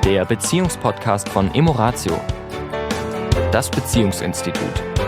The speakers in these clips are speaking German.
der Beziehungspodcast von Emoratio, das Beziehungsinstitut.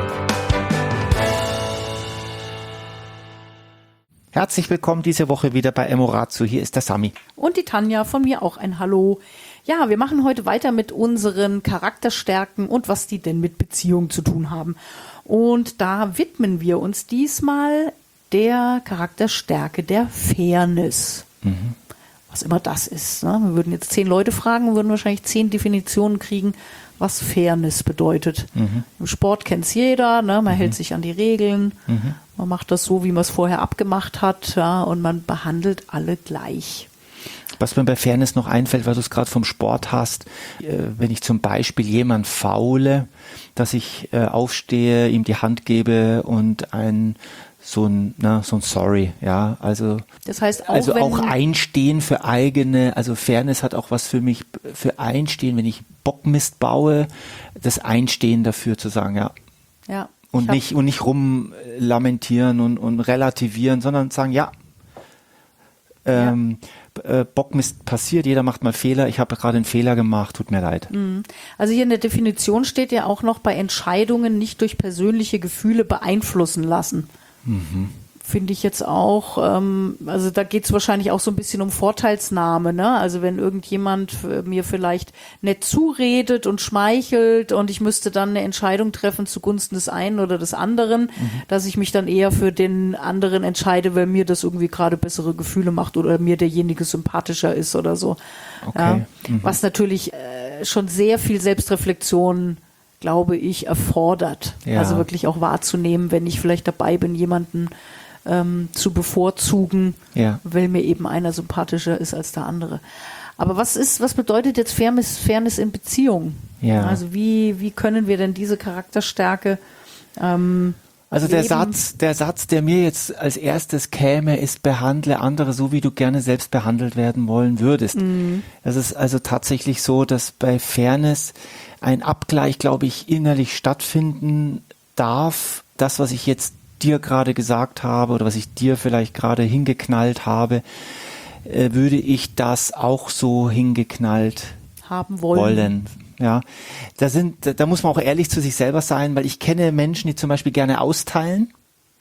Herzlich willkommen diese Woche wieder bei Emoratio. Hier ist der Sami. Und die Tanja, von mir auch ein Hallo. Ja, wir machen heute weiter mit unseren Charakterstärken und was die denn mit Beziehungen zu tun haben. Und da widmen wir uns diesmal der Charakterstärke der Fairness. Was immer das ist. Ne? Wir würden jetzt 10 Leute fragen und würden wahrscheinlich 10 Definitionen kriegen, was Fairness bedeutet. Im Sport kennt es jeder, ne? Man hält sich an die Regeln, man macht das so, wie man es vorher abgemacht hat, ja? Und man behandelt alle gleich. Was mir bei Fairness noch einfällt, weil du es gerade vom Sport hast, wenn ich zum Beispiel jemand faule, dass ich aufstehe, ihm die Hand gebe und so ein Sorry, ja, also das heißt auch einstehen für eigene, also Fairness hat auch was für mich, für Einstehen, wenn ich Bockmist baue, das Einstehen dafür zu sagen, ja. Und nicht rumlamentieren und relativieren, sondern sagen, Bockmist passiert, jeder macht mal Fehler, ich habe gerade einen Fehler gemacht, tut mir leid. Also hier in der Definition steht ja auch noch, bei Entscheidungen nicht durch persönliche Gefühle beeinflussen lassen. Finde ich jetzt auch, also da geht es wahrscheinlich auch so ein bisschen um Vorteilsnahme, ne? Also wenn irgendjemand mir vielleicht nett zuredet und schmeichelt und ich müsste dann eine Entscheidung treffen zugunsten des einen oder des anderen, dass ich mich dann eher für den anderen entscheide, weil mir das irgendwie gerade bessere Gefühle macht oder mir derjenige sympathischer ist oder so. Okay. Ja? Was natürlich schon sehr viel Selbstreflexion, glaube ich, erfordert. Ja. Also wirklich auch wahrzunehmen, wenn ich vielleicht dabei bin, jemanden zu bevorzugen, weil mir eben einer sympathischer ist als der andere. Aber was bedeutet jetzt Fairness in Beziehungen? Ja. Also wie können wir denn diese Charakterstärke also der Satz, der mir jetzt als erstes käme, ist: behandle andere so, wie du gerne selbst behandelt werden wollen würdest. Es ist also tatsächlich so, dass bei Fairness ein Abgleich, glaube ich, innerlich stattfinden darf. Das, was ich jetzt dir gerade gesagt habe oder was ich dir vielleicht gerade hingeknallt habe, würde ich das auch so hingeknallt haben wollen. Ja, da muss man auch ehrlich zu sich selber sein, weil ich kenne Menschen, die zum Beispiel gerne austeilen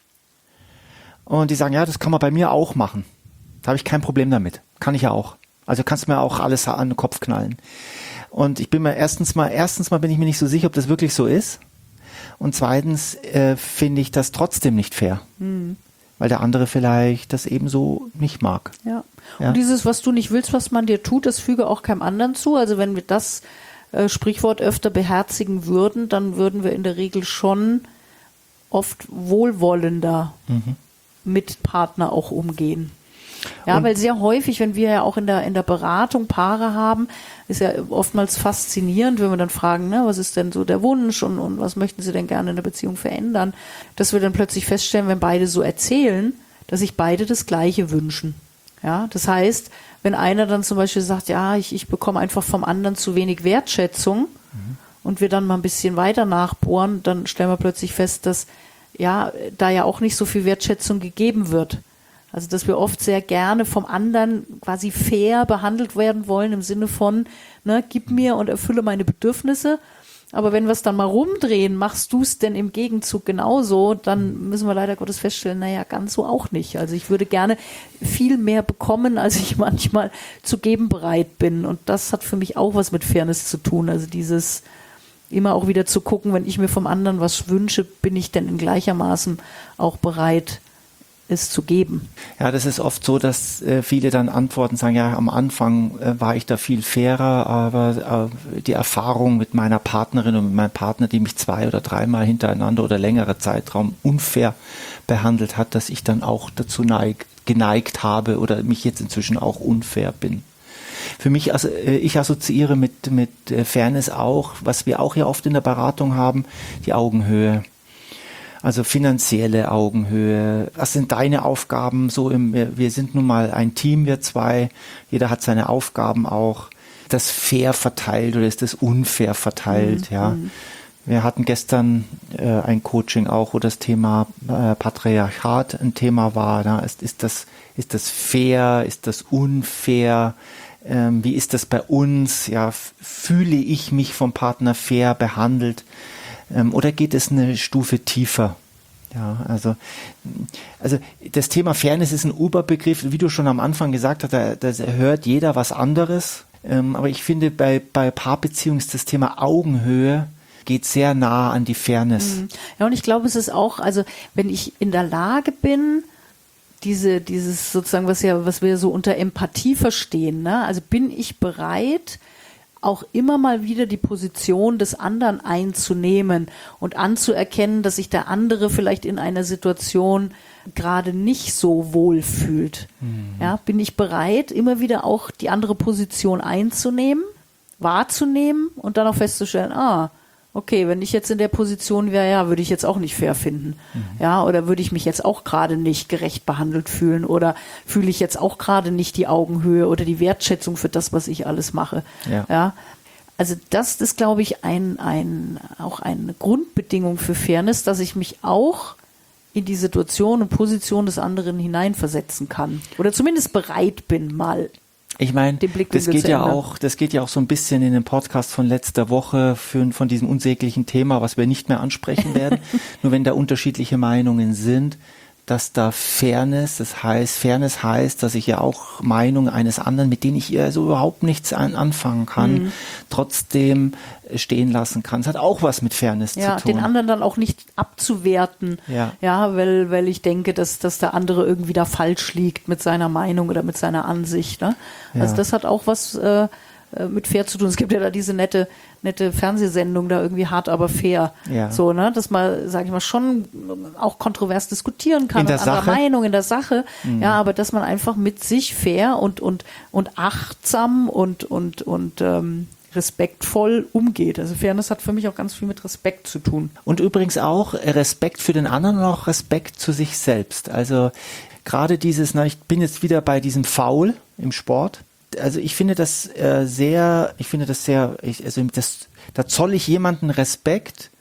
und die sagen, ja, das kann man bei mir auch machen. Da habe ich kein Problem damit. Kann ich ja auch. Also kannst du mir auch alles an den Kopf knallen. Und ich bin mir erstens mal bin ich mir nicht so sicher, ob das wirklich so ist. Und zweitens finde ich das trotzdem nicht fair. Weil der andere vielleicht das ebenso nicht mag. Ja. Und dieses, was du nicht willst, was man dir tut, das füge auch keinem anderen zu. Also wenn wir das Sprichwort öfter beherzigen würden, dann würden wir in der Regel schon oft wohlwollender mit Partner auch umgehen. Ja, und weil sehr häufig, wenn wir ja auch in der Beratung Paare haben, ist ja oftmals faszinierend, wenn wir dann fragen, ne, was ist denn so der Wunsch und was möchten sie denn gerne in der Beziehung verändern, dass wir dann plötzlich feststellen, wenn beide so erzählen, dass sich beide das Gleiche wünschen. Ja, das heißt, wenn einer dann zum Beispiel sagt, ja, ich bekomme einfach vom anderen zu wenig Wertschätzung und wir dann mal ein bisschen weiter nachbohren, dann stellen wir plötzlich fest, dass da ja auch nicht so viel Wertschätzung gegeben wird. Also dass wir oft sehr gerne vom anderen quasi fair behandelt werden wollen im Sinne von, ne, gib mir und erfülle meine Bedürfnisse. Aber wenn wir es dann mal rumdrehen, machst du es denn im Gegenzug genauso, dann müssen wir leider Gottes feststellen, naja, ganz so auch nicht. Also ich würde gerne viel mehr bekommen, als ich manchmal zu geben bereit bin. Und das hat für mich auch was mit Fairness zu tun. Also dieses immer auch wieder zu gucken, wenn ich mir vom anderen was wünsche, bin ich denn in gleichermaßen auch bereit, es zu geben. Ja, das ist oft so, dass viele dann antworten, sagen, ja, am Anfang war ich da viel fairer, aber die Erfahrung mit meiner Partnerin und mit meinem Partner, die mich 2 oder 3 Mal hintereinander oder längere Zeitraum unfair behandelt hat, dass ich dann auch dazu geneigt habe oder mich jetzt inzwischen auch unfair bin. Für mich, also ich assoziiere mit Fairness auch, was wir auch ja oft in der Beratung haben, die Augenhöhe. Also finanzielle Augenhöhe. Was sind deine Aufgaben? Wir sind nun mal ein Team, wir 2. Jeder hat seine Aufgaben auch. Ist das fair verteilt oder ist das unfair verteilt? Ja. Wir hatten gestern ein Coaching auch, wo das Thema Patriarchat ein Thema war. Ja. Ist das fair? Ist das unfair? Wie ist das bei uns? Ja, fühle ich mich vom Partner fair behandelt? Oder geht es eine Stufe tiefer? Ja, also das Thema Fairness ist ein Oberbegriff, wie du schon am Anfang gesagt hast, da hört jeder was anderes. Aber ich finde, bei Paarbeziehungen ist das Thema Augenhöhe geht sehr nah an die Fairness. Ja, und ich glaube, es ist auch, also wenn ich in der Lage bin, dieses sozusagen, was wir so unter Empathie verstehen, ne? Also bin ich bereit, auch immer mal wieder die Position des anderen einzunehmen und anzuerkennen, dass sich der andere vielleicht in einer Situation gerade nicht so wohl fühlt. Ja, bin ich bereit, immer wieder auch die andere Position einzunehmen, wahrzunehmen und dann auch festzustellen, okay, wenn ich jetzt in der Position wäre, ja, würde ich jetzt auch nicht fair finden. Ja, oder würde ich mich jetzt auch gerade nicht gerecht behandelt fühlen oder fühle ich jetzt auch gerade nicht die Augenhöhe oder die Wertschätzung für das, was ich alles mache. Ja. Also das ist, glaube ich, auch eine Grundbedingung für Fairness, dass ich mich auch in die Situation und Position des anderen hineinversetzen kann. Oder zumindest bereit bin, mal ich meine, das geht ja auch so ein bisschen in den Podcast von letzter Woche von diesem unsäglichen Thema, was wir nicht mehr ansprechen werden. Nur wenn da unterschiedliche Meinungen sind, dass da Fairness heißt, dass ich ja auch Meinungen eines anderen, mit denen ich so überhaupt nichts anfangen kann, trotzdem stehen lassen kann. Es hat auch was mit Fairness zu tun. Den anderen dann auch nicht abzuwerten, weil ich denke, dass der andere irgendwie da falsch liegt mit seiner Meinung oder mit seiner Ansicht. Ne? Ja. Also das hat auch was mit fair zu tun. Es gibt ja da diese nette Fernsehsendung, da irgendwie hart, aber fair. Ja. So, ne, dass man, sage ich mal, schon auch kontrovers diskutieren kann, in anderer Meinung in der Sache. Ja, aber dass man einfach mit sich fair und achtsam und respektvoll umgeht. Also Fairness hat für mich auch ganz viel mit Respekt zu tun. Und übrigens auch Respekt für den anderen und auch Respekt zu sich selbst. Also gerade dieses, ich bin jetzt wieder bei diesem Foul im Sport. Also ich finde das da zolle ich jemanden Respekt,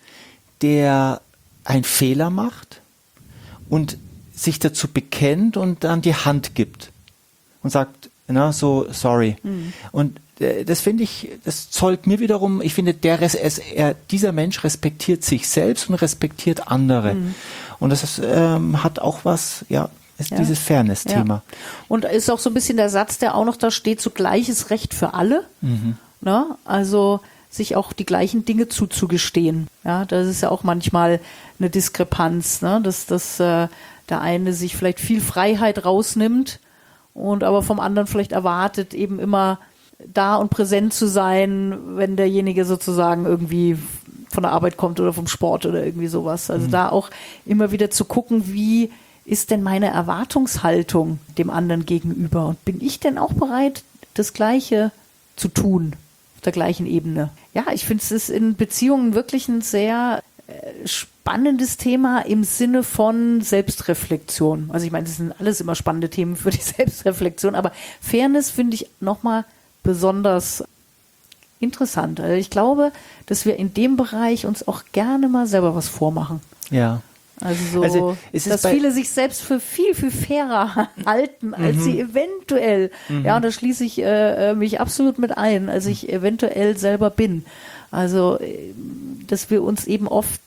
der einen Fehler macht und sich dazu bekennt und dann die Hand gibt und sagt, sorry. Und das finde ich, das zollt mir wiederum, ich finde, dieser Mensch respektiert sich selbst und respektiert andere. Und das hat auch was, ist dieses Fairness-Thema. Ja. Und ist auch so ein bisschen der Satz, der auch noch da steht, so gleiches Recht für alle. Ne? Also sich auch die gleichen Dinge zuzugestehen. Ja, das ist ja auch manchmal eine Diskrepanz, ne? Dass der eine sich vielleicht viel Freiheit rausnimmt und aber vom anderen vielleicht erwartet, eben immer da und präsent zu sein, wenn derjenige sozusagen irgendwie von der Arbeit kommt oder vom Sport oder irgendwie sowas. Also da auch immer wieder zu gucken, wie ist denn meine Erwartungshaltung dem anderen gegenüber? Und bin ich denn auch bereit, das Gleiche zu tun, auf der gleichen Ebene? Ja, ich finde, es ist in Beziehungen wirklich ein sehr spannendes Thema im Sinne von Selbstreflexion. Also ich meine, das sind alles immer spannende Themen für die Selbstreflexion, aber Fairness finde ich nochmal besonders interessant. Also ich glaube, dass wir in dem Bereich uns auch gerne mal selber was vormachen. Ja. Also dass viele sich selbst für viel, viel fairer halten, als sie eventuell, und da schließe ich mich absolut mit ein, als ich eventuell selber bin. Also, dass wir uns eben oft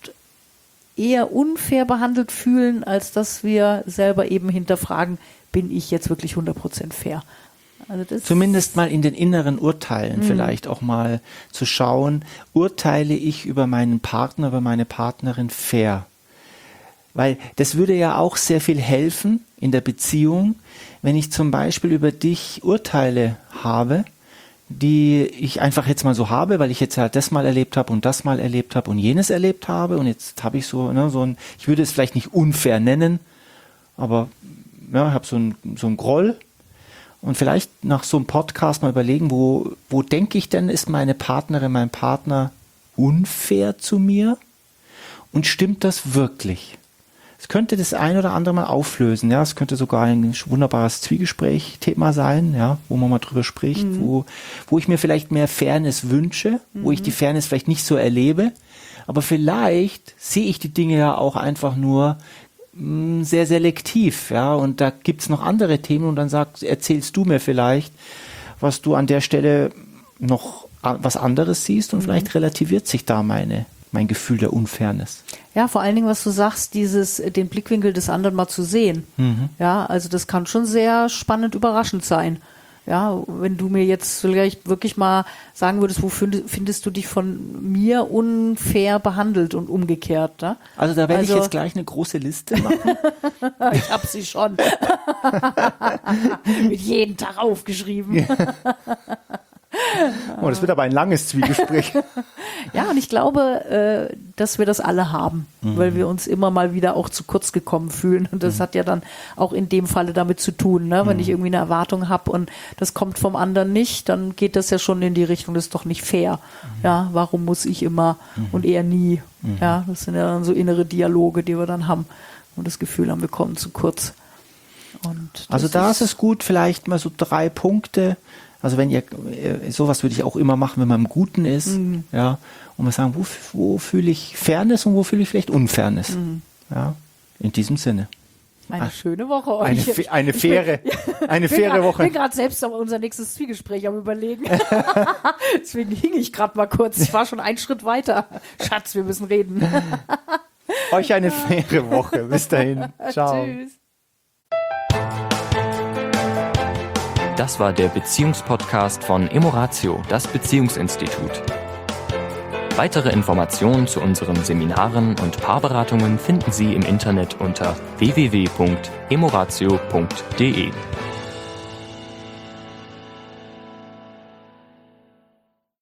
eher unfair behandelt fühlen, als dass wir selber eben hinterfragen, bin ich jetzt wirklich 100% fair? Also das zumindest mal in den inneren Urteilen vielleicht auch mal zu schauen, urteile ich über meinen Partner, über meine Partnerin fair? Weil das würde ja auch sehr viel helfen in der Beziehung, wenn ich zum Beispiel über dich Urteile habe, die ich einfach jetzt mal so habe, weil ich jetzt halt das mal erlebt habe und das mal erlebt habe und jenes erlebt habe und jetzt habe ich so ein, ich würde es vielleicht nicht unfair nennen, aber ich habe so ein Groll und vielleicht nach so einem Podcast mal überlegen, wo denke ich denn, ist meine Partnerin, mein Partner unfair zu mir und stimmt das wirklich? Es könnte das ein oder andere mal auflösen, ja. Es könnte sogar ein wunderbares Zwiegespräch-Thema sein, ja, wo man mal drüber spricht, wo ich mir vielleicht mehr Fairness wünsche, wo ich die Fairness vielleicht nicht so erlebe, aber vielleicht sehe ich die Dinge ja auch einfach nur sehr selektiv, ja. Und da gibt's noch andere Themen und dann erzählst du mir vielleicht, was du an der Stelle noch was anderes siehst und vielleicht relativiert sich da mein Gefühl der Unfairness. Ja, vor allen Dingen, was du sagst, den Blickwinkel des anderen mal zu sehen. Ja, also das kann schon sehr spannend überraschend sein. Ja, wenn du mir jetzt vielleicht wirklich mal sagen würdest, wo findest du dich von mir unfair behandelt und umgekehrt? Ne? Also da werde ich jetzt gleich eine große Liste machen. Ich habe sie schon. Mit jedem Tag aufgeschrieben. Oh, das wird aber ein langes Zwiegespräch. Ja, und ich glaube, dass wir das alle haben, weil wir uns immer mal wieder auch zu kurz gekommen fühlen. Und das hat ja dann auch in dem Falle damit zu tun, ne? Wenn ich irgendwie eine Erwartung habe und das kommt vom anderen nicht, dann geht das ja schon in die Richtung, das ist doch nicht fair. Ja, warum muss ich immer und er nie? Ja, das sind ja dann so innere Dialoge, die wir dann haben und das Gefühl haben, wir kommen zu kurz. Und also da ist es gut, vielleicht mal so 3 Punkte. Also wenn ihr, sowas würde ich auch immer machen, wenn man im Guten ist, ja, und mal sagen, wo fühle ich Fairness und wo fühle ich vielleicht Unfairness. Ja, in diesem Sinne. Eine schöne Woche euch. Eine faire Woche. Ich bin gerade selbst auf unser nächstes Zwiegespräch am Überlegen. Deswegen hing ich gerade mal kurz. Ich war schon einen Schritt weiter. Schatz, wir müssen reden. Euch eine faire Woche. Bis dahin. Ciao. Tschüss. Das war der Beziehungspodcast von Emoratio, das Beziehungsinstitut. Weitere Informationen zu unseren Seminaren und Paarberatungen finden Sie im Internet unter www.emoratio.de.